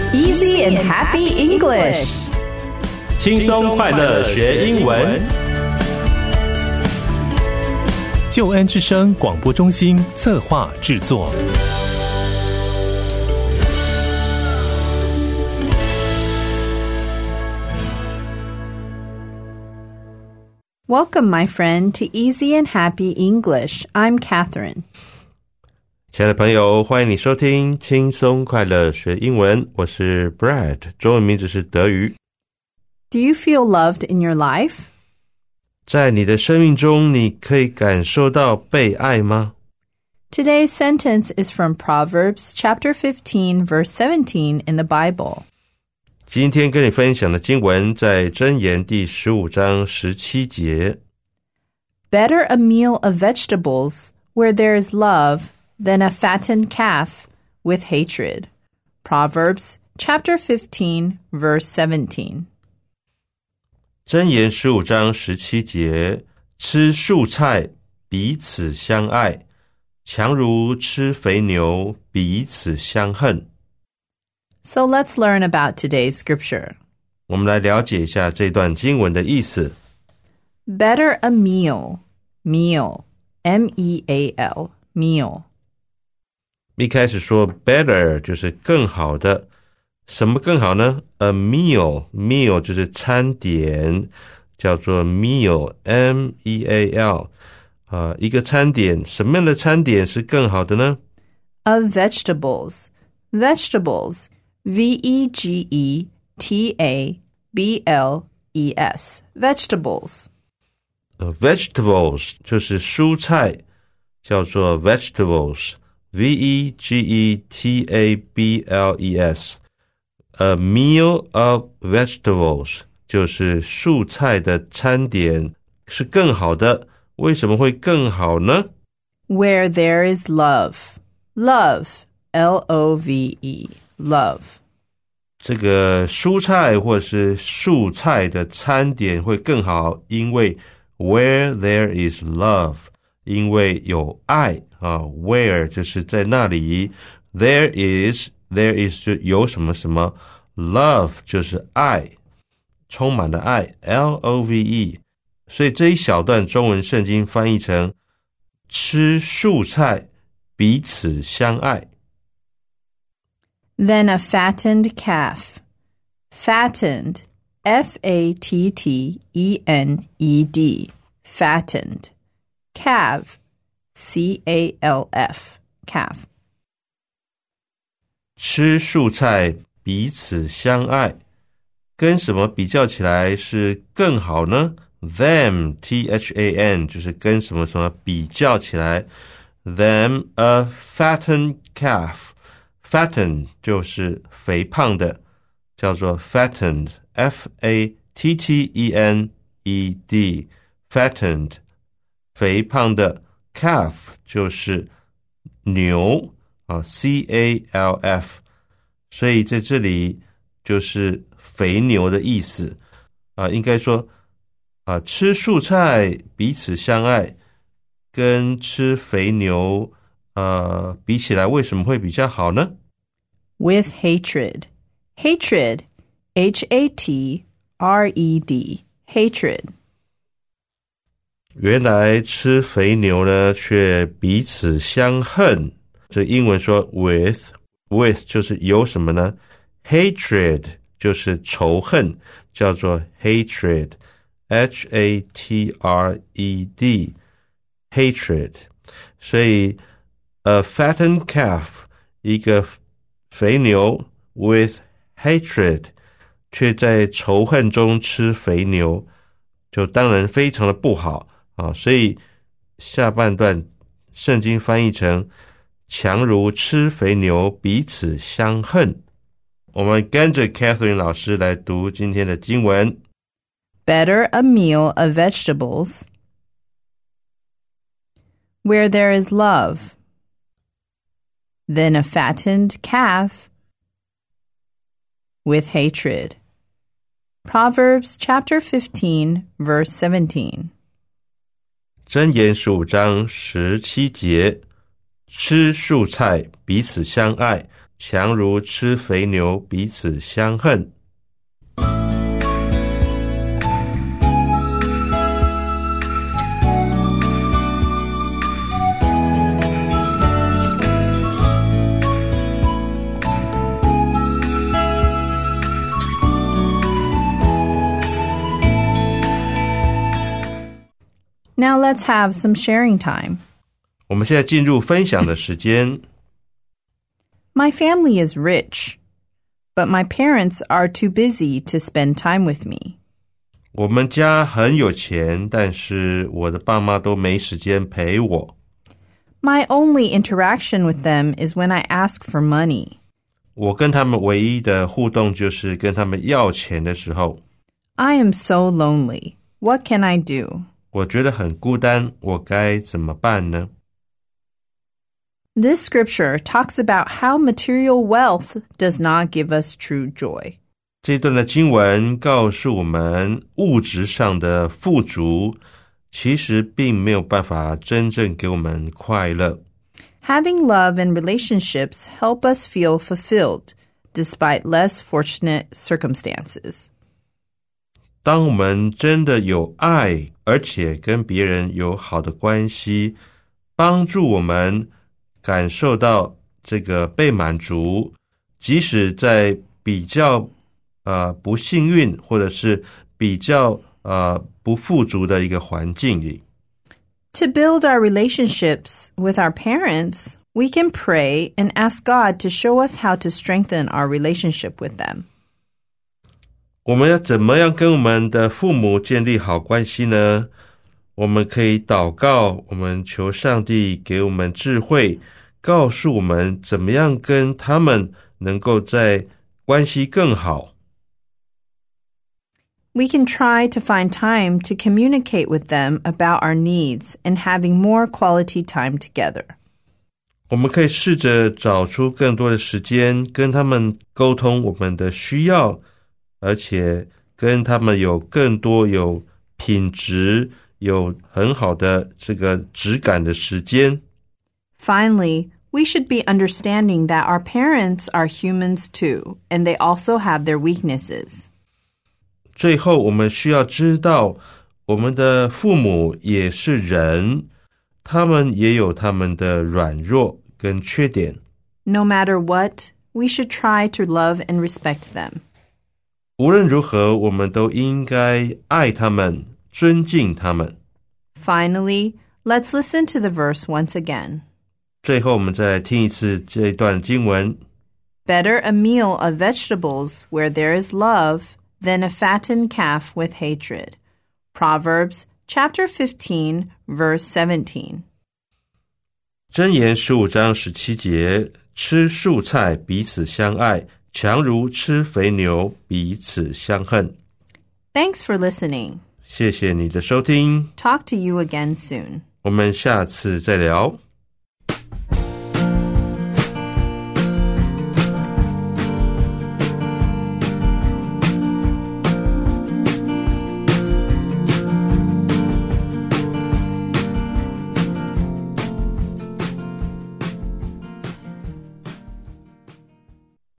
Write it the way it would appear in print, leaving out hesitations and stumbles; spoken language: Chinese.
Easy and happy English. 轻松快乐学英文。 救恩之声广播中心策划制作。 Welcome, my friend, to Easy and Happy English. I'm Catherine. 亲爱的朋友，欢迎你收听轻松快乐学英文，我是 Brad， 中文名字是德瑜。 Do you feel loved in your life? 在你的生命中，你可以感受到被爱吗？ Today's sentence is from Proverbs chapter 15, verse 17 in the Bible. 今天跟你分享的经文在箴言第15章17节。 Better a meal of vegetables where there is love than a fattened calf with hatred. Proverbs chapter 15, verse 17. 箴言15章17节，吃素菜彼此相爱，强如吃肥牛彼此相恨。 So let's learn about today's scripture. 我们来了解一下这段经文的意思。 Better a meal, meal, M-E-A-L, meal. 一开始说 better 就是更好的，什么更好呢？ A meal， meal 就是餐点，叫做 meal， M-E-A-L。一个餐点，什么样的餐点是更好的呢？ Of vegetables, vegetables, V-E-G-E-T-A-B-L-E-S, vegetables. Vegetables 就是蔬菜，叫做 vegetables， V-E-G-E-T-A-B-L-E-S。 A meal of vegetables 就是蔬菜的餐点是更好的。为什么会更好呢？ Where there is love, love, L-O-V-E, love. 这个蔬菜或是素菜的餐点会更好，因为 where there is love， 因为有爱where 就是在那里， there is 就有什么什么， love 就是爱，充满了爱 L-O-V-E。 所以这一小段中文圣经翻译成吃素菜彼此相爱。 Then a fattened calf, fattened, F-A-T-T-E-N-E-D, fattened, calf, C-A-L-F, calf. 吃素菜彼此相爱，跟什么比较起来是更好呢？ Them, T-H-A-N 就是跟什么什么比较起来。 Them a fattened calf, fatten 就是肥胖的，叫做 fattened, F-A-T-T-E-N-E-D, fattened 肥胖的， calf 就是牛C-A-L-F， 所以在这里就是肥牛的意思应该说吃素菜彼此相爱，跟吃肥牛比起来为什么会比较好呢？ With hatred, hatred, H-A-T-R-E-D, hatred. 原来吃肥牛呢却彼此相恨，这英文说 with 就是有什么呢？ hatred 就是仇恨，叫做 hatred, H-A-T-R-E-D, hatred. 所以 a fattened calf 一个肥牛 with hatred 却在仇恨中吃肥牛，就当然非常的不好所以下半段圣经翻译成强如吃肥牛彼此相恨。我们跟着 Catherine 老师来读今天的经文。 Better a meal of vegetables where there is love than a fattened calf with hatred. Proverbs chapter 15, verse 17. 箴言15章17节，吃素菜彼此相爱， 强如吃肥牛，彼此相恨。 Now let's have some sharing time. 我们现在进入分享的时间。 My family is rich, but my parents are too busy to spend time with me. 我们家很有钱，但是我的爸妈都没时间陪我。 My only interaction with them is when I ask for money. 我跟他们唯一的互动就是跟他们要钱的时候。 I am so lonely. What can I do? 我觉得很孤单，我该怎么办呢？ This scripture talks about how material wealth does not give us true joy. 这段的经文告诉我们，物质上的富足其实并没有办法真正给我们快乐。 Having love and relationships help us feel fulfilled, despite less fortunate circumstances. 当我们真的有爱，而且跟别人有好的关系，帮助我们感受到这个被满足，即使在比较不幸运或者是比较不富足的一个环境里。 To build our relationships with our parents, we can pray and ask God to show us how to strengthen our relationship with them. 我们要怎么样跟我们的父母建立好关系呢？我们可以祷告，我们求上帝给我们智慧，告诉我们怎么样跟他们能够在关系更好。 We can try to find time to communicate with them about our needs and having more quality time together. 我们可以试着找出更多的时间跟他们沟通我们的需要，而且跟他们有更多有品质、有很好的这个质感的时间。 Finally, we should be understanding that our parents are humans too, and they also have their weaknesses. 最后，我们需要知道，我们的父母也是人，他们也有他们的软弱跟缺点。 No matter what, we should try to love and respect them. 无论如何，我们都应该爱他们，尊敬他们。 Finally, let's listen to the verse once again. 最后，我们再来听一次这一段经文。 Better a meal of vegetables where there is love than a fattened calf with hatred. Proverbs chapter 15, verse 17. 箴言15章17节，吃素菜彼此相爱，强如吃肥牛彼此相恨。 Thanks for listening. 谢谢你的收听， Talk to you again soon. 我们下次再聊。